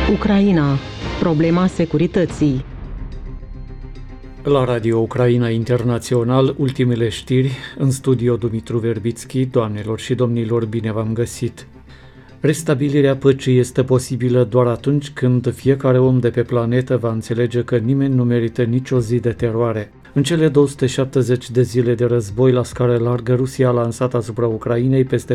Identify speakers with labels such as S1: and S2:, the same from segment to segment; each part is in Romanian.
S1: Ucraina. Problema securității.
S2: La Radio Ucraina Internațional, ultimele știri, în studio Dumitru Verbitski. Doamnelor și domnilor, bine v-am găsit! Restabilirea păcii este posibilă doar atunci când fiecare om de pe planetă va înțelege că nimeni nu merită nicio zi de teroare. În cele 270 de zile de război la scară largă, Rusia a lansat asupra Ucrainei peste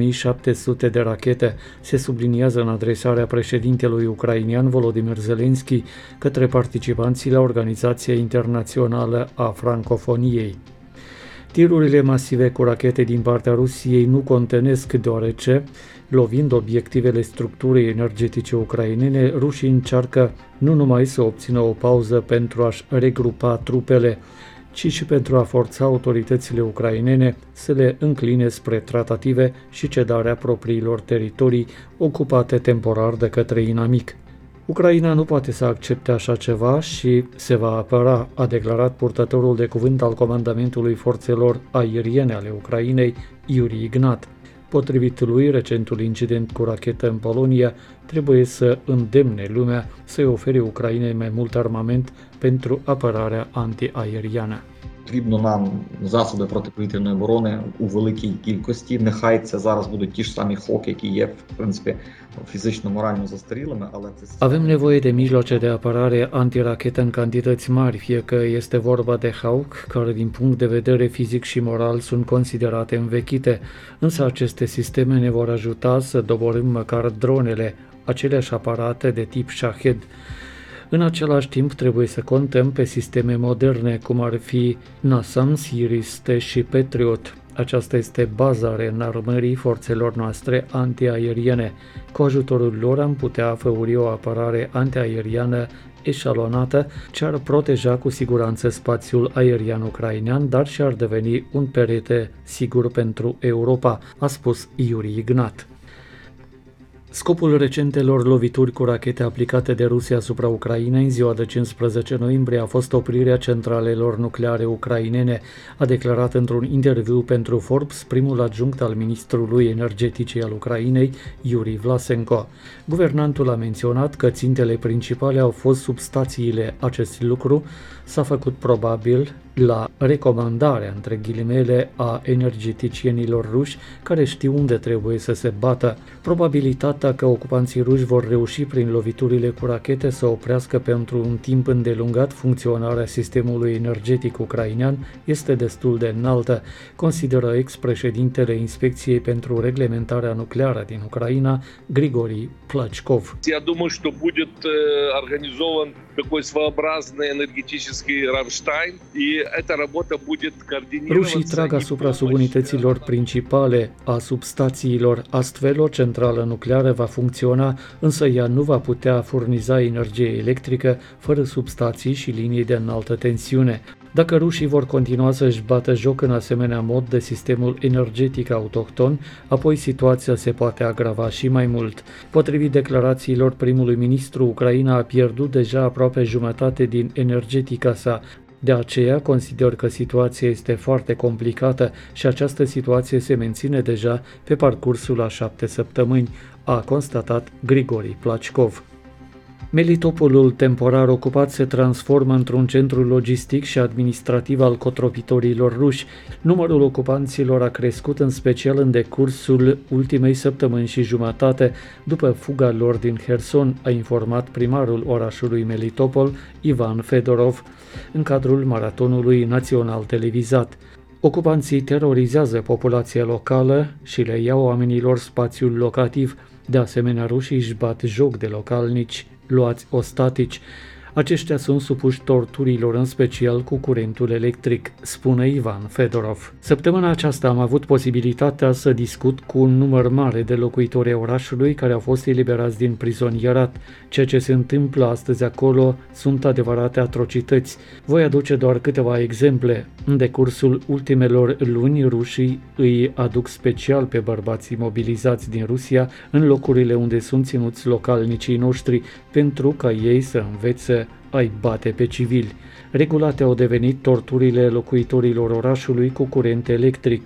S2: 4700 de rachete, se subliniază în adresarea președintelui ucrainian Volodymyr Zelensky către participanții la Organizația Internațională a Francofoniei. Tirurile masive cu rachete din partea Rusiei nu contenesc, deoarece, lovind obiectivele structurii energetice ucrainene, rușii încearcă nu numai să obțină o pauză pentru a-și regrupa trupele, ci și pentru a forța autoritățile ucrainene să le încline spre tratative și cedarea propriilor teritorii ocupate temporar de către inamic. Ucraina nu poate să accepte așa ceva și se va apăra, a declarat purtătorul de cuvânt al Comandamentului Forțelor Aeriene ale Ucrainei, Yuri Ignat. Potrivit lui, recentul incident cu rachetă în Polonia trebuie să îndemne lumea să-i ofere Ucrainei mai mult armament pentru apărarea antiaeriană.
S3: Потрібно нам засоби протиповітряної оборони у великій кількості. Нехай це зараз будуть ті ж самі ХОК, які є, в принципі, фізично-морально застарілими, але це...
S2: Avem nevoie de mijloace de apărare antirachetă în cantități mari, fie că este vorba de Hawk, care din punct de vedere fizic și moral sunt considerate învechite, însă aceste sisteme ne vor ajuta să doborâm măcar dronele, aceleași aparate de tip Shahed. În același timp, trebuie să contăm pe sisteme moderne, cum ar fi NASAMS, Iris-T și Patriot. Aceasta este baza reînarmării forțelor noastre antiaeriene. Cu ajutorul lor am putea făuri o apărare antiaeriană eșalonată ce ar proteja cu siguranță spațiul aerian ucrainean, dar și ar deveni un perete sigur pentru Europa, a spus Yuri Ignat. Scopul recentelor lovituri cu rachete aplicate de Rusia asupra Ucrainei în ziua de 15 noiembrie a fost oprirea centralelor nucleare ucrainene, a declarat într-un interviu pentru Forbes primul adjunct al ministrului energeticii al Ucrainei, Yuri Vlasenko. Guvernantul a menționat că țintele principale au fost substațiile. Acest lucru s-a făcut probabil la recomandarea, între ghilimele, a energeticienilor ruși care știu unde trebuie să se bată. Probabilitatea că ocupanții ruși vor reuși prin loviturile cu rachete să oprească pentru un timp îndelungat funcționarea sistemului energetic ucrainean este destul de înaltă, consideră ex-președintele Inspecției pentru Reglementarea Nucleară din Ucraina, Grigori Plachkov.
S4: Я думаю, что будет организован такой своеобразный энергетический Рамштайн, и эта работа будет координироваться.
S2: Rușii trag asupra subunităților principale a substațiilor, astfel o centrală nucleară va funcționa, însă ea nu va putea furniza energie electrică fără substații și linii de înaltă tensiune. Dacă rușii vor continua să-și bată joc în asemenea mod de sistemul energetic autohton, apoi situația se poate agrava și mai mult. Potrivit declarațiilor primului ministru, Ucraina a pierdut deja aproape jumătate din energetica sa. De aceea consider că situația este foarte complicată și această situație se menține deja pe parcursul a 7 săptămâni, a constatat Grigori Plachkov. Melitopolul temporar ocupat se transformă într-un centru logistic și administrativ al cotropitorilor ruși. Numărul ocupanților a crescut în special în decursul ultimei săptămâni și jumătate, după fuga lor din Herson, a informat primarul orașului Melitopol, Ivan Fedorov, în cadrul maratonului național televizat. Ocupanții terorizează populația locală și le iau oamenilor spațiul locativ. De asemenea, rușii își bat joc de localnici luați ostatici. Aceștia sunt supuși torturilor, în special cu curentul electric, spune Ivan Fedorov. Săptămâna aceasta am avut posibilitatea să discut cu un număr mare de locuitori ai orașului care au fost eliberați din prizonierat. Ceea ce se întâmplă astăzi acolo sunt adevărate atrocități. Voi aduce doar câteva exemple. În decursul ultimelor luni, rușii îi aduc special pe bărbații mobilizați din Rusia în locurile unde sunt ținuți localnicii noștri pentru ca ei să învețe a-i bate pe civili. Regulate au devenit torturile locuitorilor orașului cu curent electric.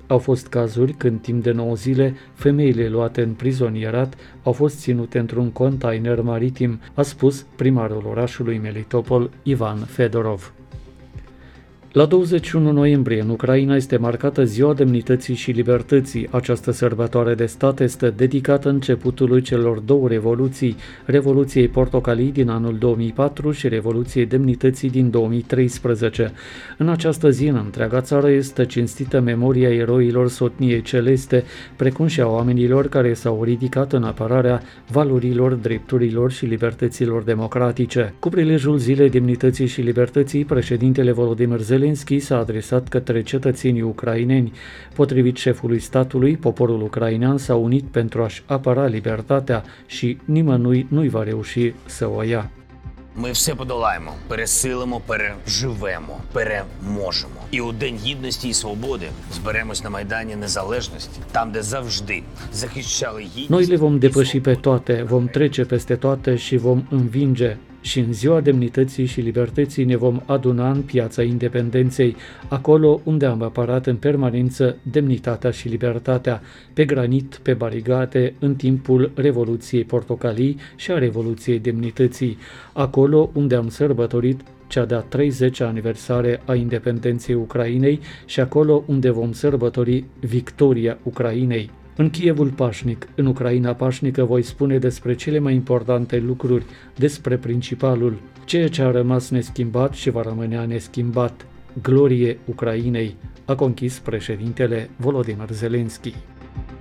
S2: Au fost cazuri când timp de 9 zile femeile luate în prizonierat au fost ținute într-un container maritim, a spus primarul orașului Melitopol, Ivan Fedorov. La 21 noiembrie, în Ucraina, este marcată Ziua Demnității și Libertății. Această sărbătoare de stat este dedicată începutului celor două revoluții, Revoluției Portocalii din anul 2004 și Revoluției Demnității din 2013. În această zi, în întreaga țară, este cinstită memoria eroilor Sotniei Celeste, precum și a oamenilor care s-au ridicat în apărarea valorilor, drepturilor și libertăților democratice. Cu prilejul Zilei Demnității și Libertății, președintele Volodymyr Zelensky s-a adresat către cetățenii ucraineni. Potrivit șefului statului, poporul ucrainean s-a unit pentru a-și apăra libertatea și nimănui nu-i va reuși să o ia.
S5: Ми все подолаємо, пересилимо, переживемо, переможемо. І у День Гідності і Свободи зберемось на Майдані Незалежності, там, де завжди захищали гідність.
S2: Noi le vom depăși pe toate, vom trece peste toate și vom învinge. Și în Ziua Demnității și Libertății ne vom aduna în Piața Independenței, acolo unde am apărat în permanență demnitatea și libertatea, pe granit, pe barigate, în timpul Revoluției Portocalii și a Revoluției Demnității, acolo unde am sărbătorit cea de-a 30-a aniversare a independenței Ucrainei și acolo unde vom sărbători victoria Ucrainei. În Kievul pașnic, în Ucraina pașnică, voi spune despre cele mai importante lucruri, despre principalul, ceea ce a rămas neschimbat și va rămânea neschimbat. Glorie Ucrainei, a conchis președintele Volodymyr Zelensky.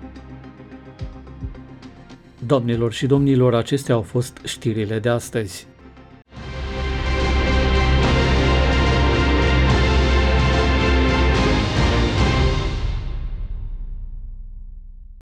S2: Doamnelor și domnilor, acestea au fost știrile de astăzi.